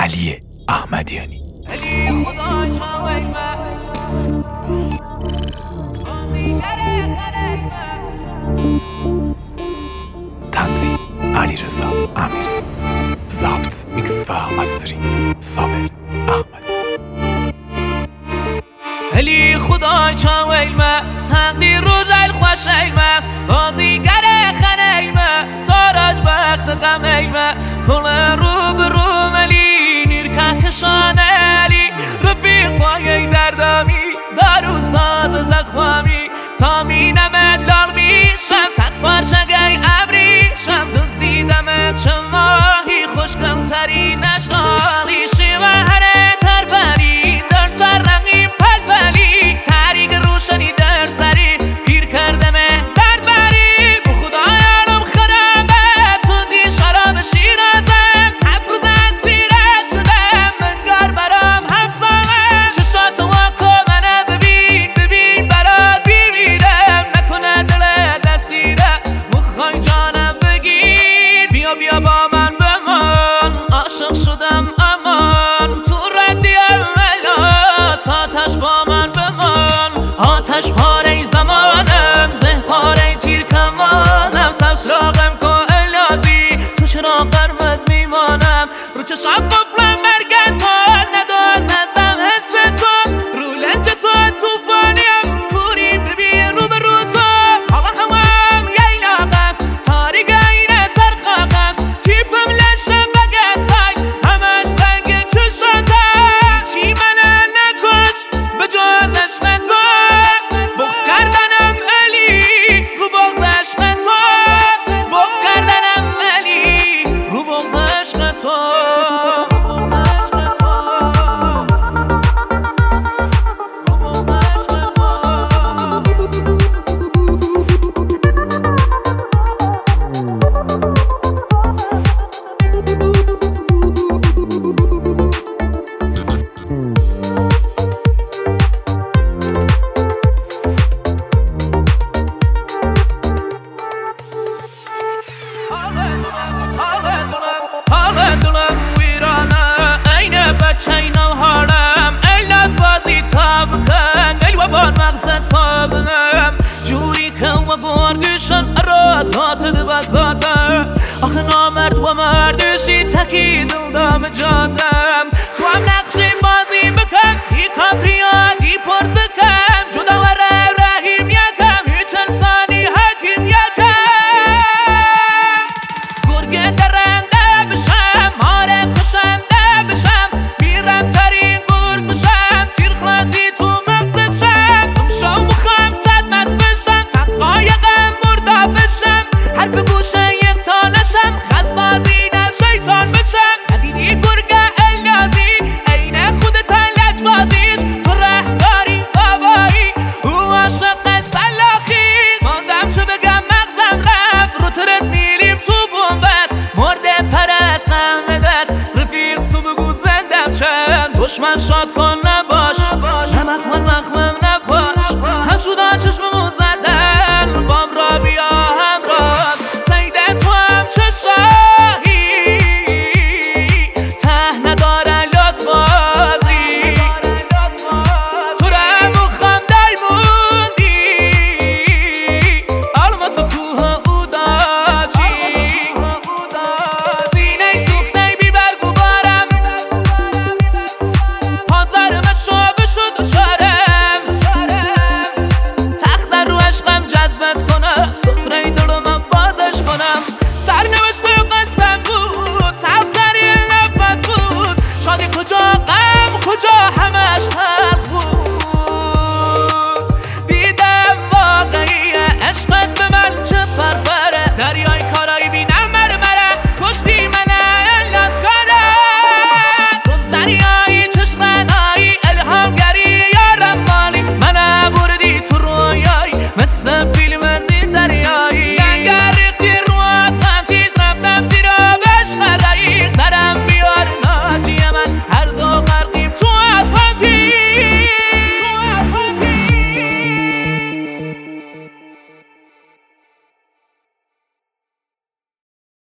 علی احمدیانی. تنظیم علیرضا امیری. ضبط، میکس و مسترینگ صابر احمدی. هلی خدای چاویلمه تقدیر رو جل خوشیلمه بازیگر خنیلمه تاراج بخت قمیلمه کل رو برو ملی نیرکه کشانلی رفیق پایه دردامی دارو ساز زخوامی تا مینمت لال میشم تک پارچگه ابریشم دوست دیدمت چه ماهی خوشگم تری نشنالی شیوه هره تربری در سر رقیم پلپلی تریق روشنی در سری پیر کردمه درد بری به خدا یارم خرمه توندی شراب شیرازم هفت روز از سیرت شدم منگار برام همسامه چشات واکو منه ببین برات بیمیرم نکنه دل دستیره مخوای جانم بگیر بیا با من بمان عاشق شدم امان تو ردی اولاد آتش با من بمان آتش پاره زمانم زه پاره تیر کمانم سبز راقم که الازی تو چرا قرمز میمانم رو چشات قفلم مرگ تو نداد نزدم حس تو رو لنج تو توفانیم کوری ببین رو به رو تو هوا هم ییلاقم تاریک اینه سرخاقم تیپم لشم بگستای همش رنگ چشاتم چی منه نکشت به جز عشق تو بغض کردنم علی رو بغض عشق تو بغض کردنم علی رو بغض عشق تو دلم ویرانه اینه بچه اینو حالم علت بازی تا بکن ای و بار مقصد خوابنم جوری که و گرگشن را ذات دو ذاته آخه نامرد و مردشی تکی دل دام جادم تو هم نقشی بازی بکن ای کاپریا دی پرد بکن جدا و رحیم یکم هیچ انسانی حکیم یکم گرگه درنده بشم ماره کشنده بشم میرم ترین گرگ بشم تیر خلازی تو مغزت شم دمشو مخم صد مز بشم تقایقم مردا بشم حرف گوشه یک تا نشم خزبازی نه شیطان بشم ندیدی گرگ النازی اینه خودت لج بازیش تو رهداری بابایی او عاشق سلاخی ماندم چه بگم مغزم رفت رو ترت میلیم تو بومبست مرده پرست قهنه دست رفیق تو بگو زندم چند دشمن شاد کن نباش نمک و زخمم نباش حسودا چشممو زد